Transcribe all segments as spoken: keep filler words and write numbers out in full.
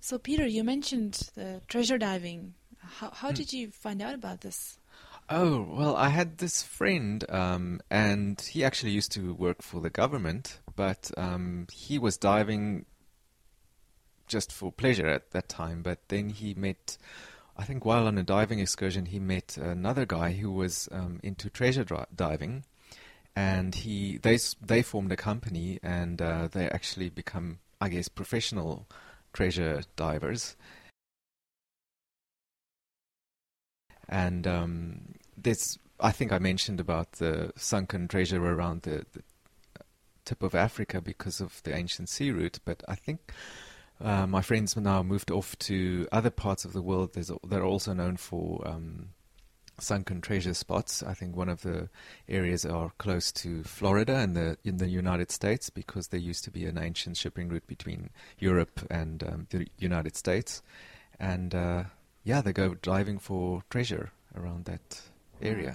So, Peter, you mentioned the treasure diving. How, how Hmm. did you find out about this? Oh, well, I had this friend, um, and he actually used to work for the government, but um, he was diving just for pleasure at that time. But then he met, I think while on a diving excursion, he met another guy who was um, into treasure dri diving, and he they s- they formed a company, and uh, they actually become, I guess, professional treasure divers. And um, this, I think I mentioned about the sunken treasure around the, the tip of Africa because of the ancient sea route, but I think uh, my friends now moved off to other parts of the world. There's, al- they're also known for um, sunken treasure spots. I think one of the areas are close to Florida in the in the United States because there used to be an ancient shipping route between Europe and um, the United States, and uh, yeah, they go diving for treasure around that Wow. area.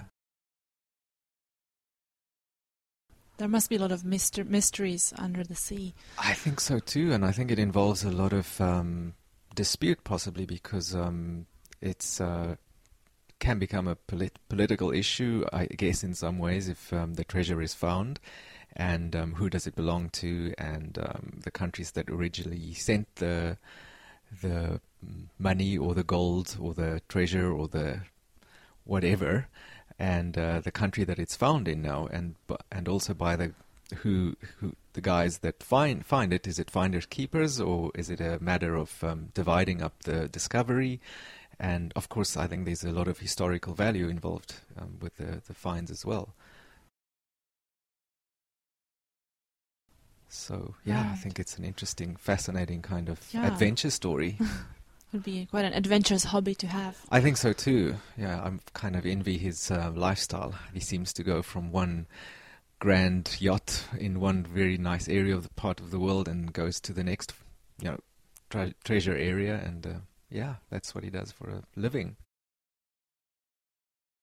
There must be a lot of myster mysteries under the sea. I think so too, and I think it involves a lot of um, dispute, possibly because um, it's uh, can become a polit political issue, I guess, in some ways, if um, the treasure is found, and um, who does it belong to, and um, the countries that originally sent the the mm, money or the gold or the treasure or the whatever, and uh, the country that it's found in now, and bu- and also by the who who the guys that find find it. Is it finders keepers, or is it a matter of um, dividing up the discovery? And of course, I think there's a lot of historical value involved um, with the the finds as well. So yeah, I Right. think it's an interesting, fascinating kind of Yeah. adventure story. Would be quite an adventurous hobby to have. I think so too. Yeah, I'm kind of envy his uh, lifestyle. He seems to go from one grand yacht in one very nice area of the part of the world and goes to the next, you know, tre treasure area, and uh, yeah, that's what he does for a living.